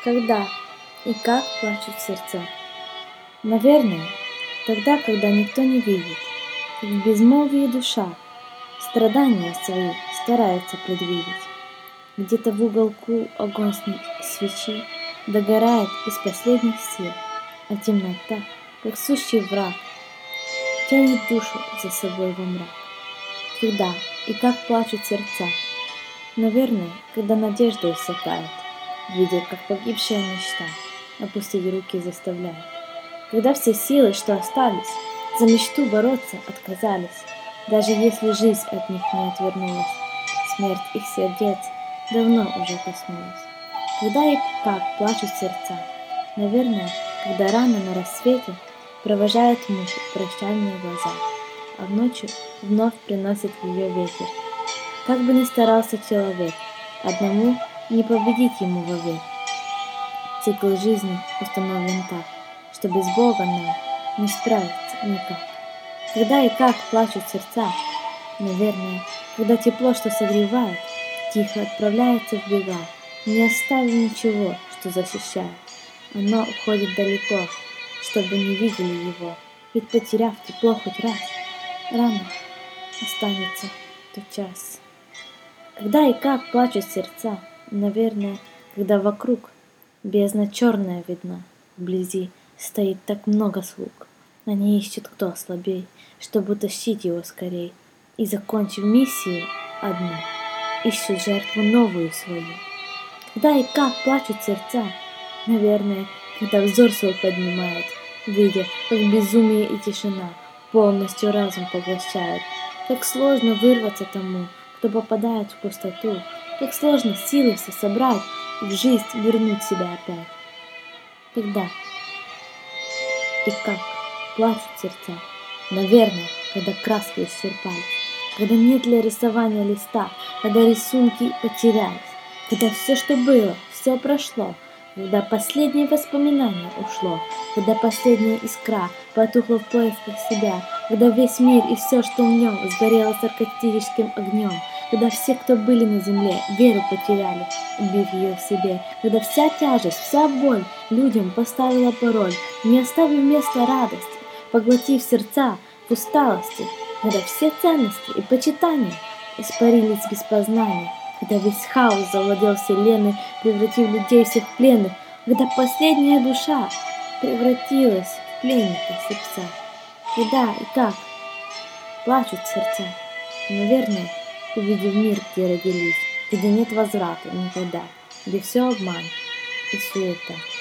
Когда и как плачут сердца? Наверное, тогда, когда никто не видит, как в безмолвии душа страдания свои старается предвидеть. Где-то в уголку огонь свечи догорает из последних сил, а темнота, как сущий враг, тянет душу за собой во мрак. Когда и как плачут сердца? Наверное, когда надежда иссякает, видя, как погибшая мечта опустить руки заставляет. Когда все силы, что остались, за мечту бороться отказались, даже если жизнь от них не отвернулась, смерть их сердец давно уже коснулась. Когда и как плачут сердца? Наверное, когда рано на рассвете провожает муху прощальные глаза, а в ночью вновь приносит ее ветер. Как бы ни старался человек, одному не победить ему вовек. Цикл жизни установлен так, что без Бога нам не справиться никак. Когда и как плачут сердца? Наверное, когда тепло, что согревает, тихо отправляется в бега, не оставив ничего, что защищает. Оно уходит далеко, чтобы не видели его, ведь потеряв тепло хоть раз, рано останется тот час. Когда и как плачут сердца? Наверное, когда вокруг бездна черная видна, вблизи стоит так много слуг. Они ищут, кто слабей, чтобы утащить его скорей, и, закончив миссию одну, ищут жертву новую свою. Когда и как плачут сердца? Наверное, когда взор свой поднимают, видя, как безумие и тишина полностью разум поглощают. Как сложно вырваться тому, кто попадает в пустоту, как сложно силы все собрать и в жизнь вернуть себя опять. Когда и как плачут сердца? Наверное, когда краски исчерпались, когда нет для рисования листа, когда рисунки потерялись, когда все, что было, все прошло, когда последнее воспоминание ушло, когда последняя искра потухла в поисках себя, когда весь мир и все, что в нем, сгорело саркастическим огнем, когда все, кто были на земле, веру потеряли, убив ее в себе, когда вся тяжесть, вся боль людям поставила пароль, не оставив места радости, поглотив сердца в усталости, когда все ценности и почитания испарились без познания, когда весь хаос завладел вселенной, превратив людей всех в пленных, когда последняя душа превратилась в пленника слепца. Когда и как плачут сердца? Наверное, увидев мир, где родились, где нет возврата никогда, где все обман и суета.